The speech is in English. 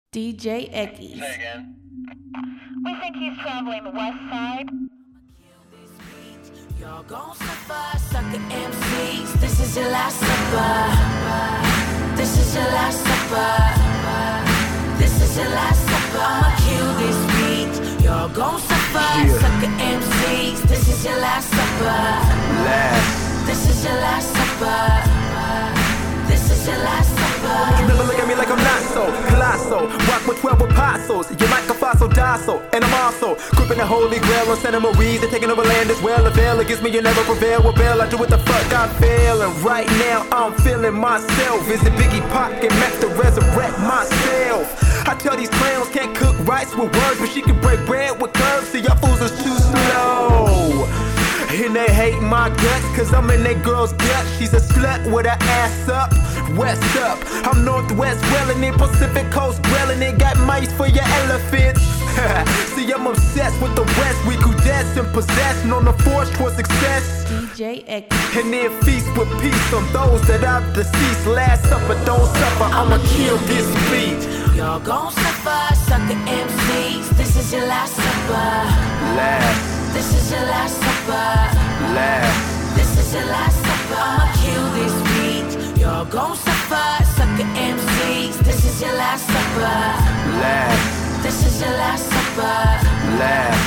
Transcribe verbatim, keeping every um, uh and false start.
D J Eckies. Say again. We think he's traveling the west side. Y'all gon' suffer, sucker M Cs. This is your last supper. This is your last supper. This is your last supper. I'ma kill this beat. Y'all gon' suffer, Yeah. sucker M Cs. This is your last supper. Last. This is your last supper. This is your last supper. You never look at me like I'm not so colossal. Rock with twelve apostles. You're like a fossil docile. And I'm also gripping the holy grail on Santa Maria. They're taking over land as well. A veil against me, you never prevail. Well, Bell, I do what the fuck I feel. And right now, I'm feeling myself. Is it Biggie Pac and Mac to resurrect myself? I tell these clowns can't cook rice with words, but she can break bread with curves. See, y'all fools is too slow. And they hate my guts, cause I'm in that girl's gut. She's a slut with her ass up, west up. I'm northwest wellin' it, Pacific coast grillin' it. Got mice for your elephants. See, I'm obsessed with the west. We could dance and possession on the force towards success. D J Eckies. And then feast with peace on those that I've deceased. Last supper, don't suffer, I'ma kill this beat. Y'all gon' suffer, sucker M Cs. This is your last supper. Last. This is your last supper. Last. This is your last supper. I'ma kill this beat. Y'all gon' suffer, sucker M Cs. This is your last supper. Last. This is your last supper. Last.